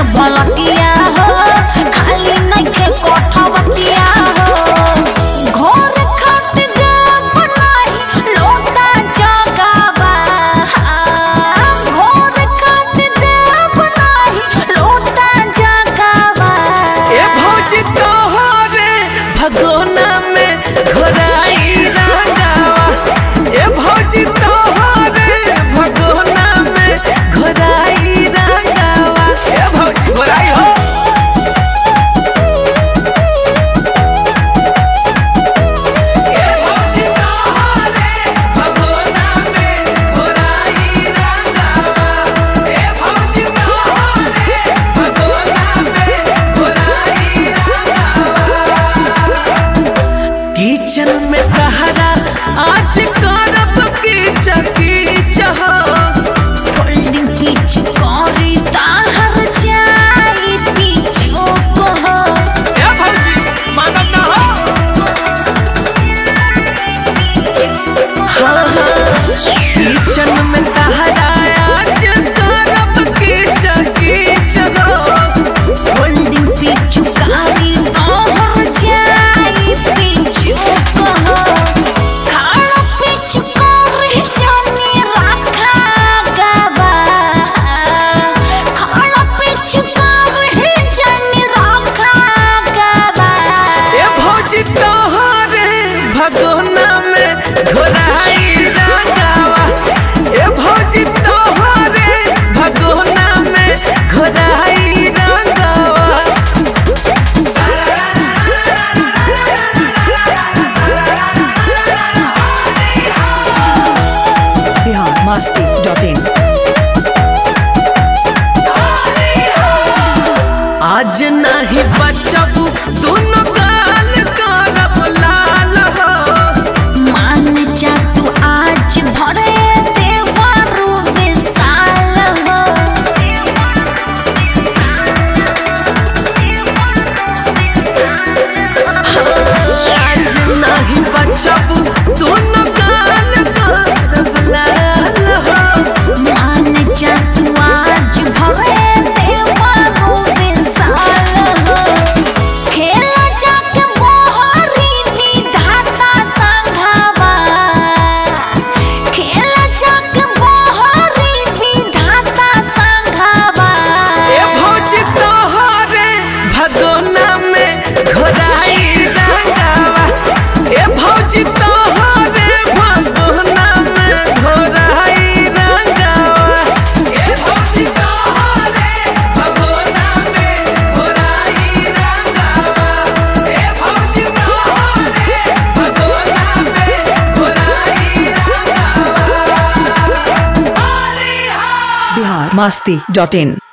बलटिया हो खाली नइखे कोठवतिया हो घर खातिर देव नाही लोटा जगावा घर खातिर देव नाही लोटा जगावा ए भौजी तोहरे भगोना में घोराई रंगावा ए भौजी तोहरे भगोना में घोराई रंगावा ए भौजी घोराई हो ए भौजी तोहरे भगोना में घोराई रंगावा ए भौजी तोहरे भगोना में घोराई रंगावा किचन में तहरा आज करब कीच हो फोल्डिंग पीछ करी ताहर जाई पीछो को हो ए भौजी मानब ना हो किचन में तहरा आज करब कीच हो फोल्डिंग पीछ करी ताहर जाई पीछो को हो खाना पीछ करी जानी रखा गावा खाना पीछ करी जानी रखा गावा ए भौजी तोहरे भगोना में घोराई रंगावा ए भौजी तोहरे भगोना में घोराई रंगावा biharmasti.in आज नहीं बचब दोनों गाल करब लाल हो मान जा तू आज भरे देवारू विशाल हो आज नहीं बचब दोनों गाल करब लाल हो मान जा तू आज भरे देवारू विशाल हो खेला जाके मोहरी विधाता संघावा खेला जाके मोहरी विधाता संघावा ए भौजी तोहरे भगोना में घोराई रंगावा ए भौजी तोहरे भगोना में घोराई रंगावा ए भौजी तोहरे भगोना में घोराई रंगावा ए भौजी तोहरे भगोना में घोराई रंगावा biharmasti.in